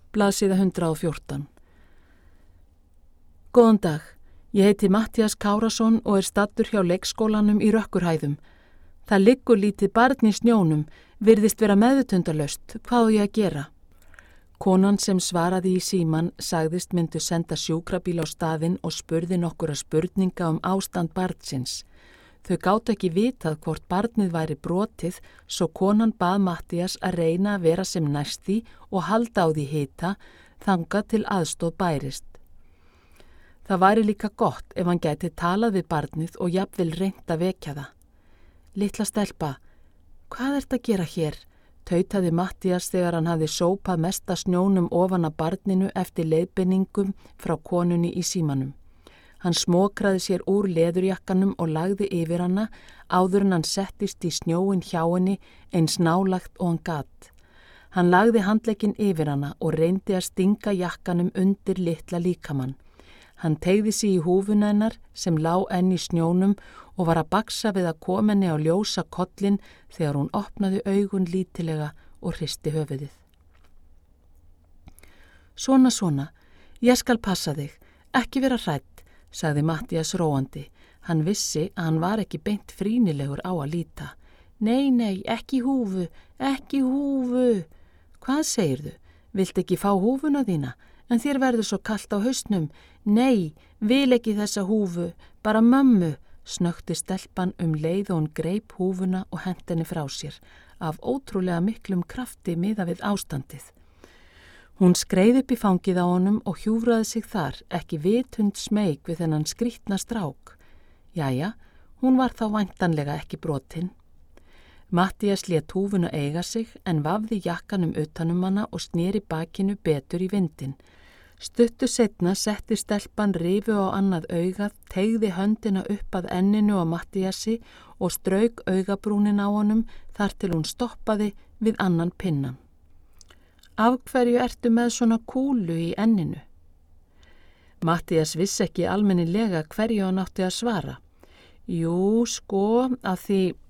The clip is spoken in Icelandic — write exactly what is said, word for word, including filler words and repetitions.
blaðsíða hundrað og fjórtán. Góðan dag, ég heiti Matthías Kárason og er staddur hjá leikskólanum í Rökkurhæðum. Það liggur lítið barn í snjónum, virðist vera meðvitundarlaust, hvað á ég að gera? Konan sem svaraði í síman sagðist myndu senda sjúkrabíl á staðinn og spurði nokkura spurninga um ástand barnsins. Þau gátu ekki vitað hvort barnið væri brotið, svo konan bað Matthías að reyna að vera sem næst því og halda á því hita, þangað til aðstoð bærist. Það væri líka gott ef hann gæti talað við barnið og jafnvel reynt að vekja það. Litla stelpa, hvað ert að gera hér? Tautaði Matthías þegar hann hafði sópað mesta snjónum ofan að barninu eftir leiðbeiningum frá konunni í símanum. Hann smokraði sér úr leðurjakkanum og lagði yfir hana áður en hann settist í snjóin hjá henni eins nálagt og hann gat. Hann lagði handlegginn yfir hana og reyndi að stinga jakkanum undir litla líkamann. Hann teygði sig í húfuna hennar sem lá enn í snjónum og var að baksa við að koma henni á ljósa kollin þegar hún opnaði augun lítilega og hristi höfuðið. Svona, svona, ég skal passa þig, ekki vera hrædd, sagði Matthías róandi. Hann vissi að hann var ekki beint frínilegur á að líta. Nei, nei, ekki húfu, ekki húfu. Hvað segirðu? Vilt ekki fá húfuna þína? En þér verður svo kalt á hausnum. Nei, vil ekki þessa húfu, bara mömmu, snökti stelpan um leið og hún greip húfuna og henti henni frá sér, af ótrúlega miklum krafti miðað við ástandið. Hún skreið upp í fangið á honum og hjúfraði sig þar, ekki vitund smeyk við þennan skrýtna strák. Jæja, hún var þá væntanlega ekki brotin. Matthías lét húfuna eiga sig en vafði jakkanum utanum hana og sneri bakinu betur í vindin. Stuttu seinna setti stelpan rifu á annað augað, teygði höndina upp að enninu á Matthíasi og strauk augabrúnin á honum þar til hún stoppaði við annan pinnan. Af hverju ertu með svona kúlu í enninu? Matthías vissi ekki almennilega hverju hann átti að svara. Jú, sko, að því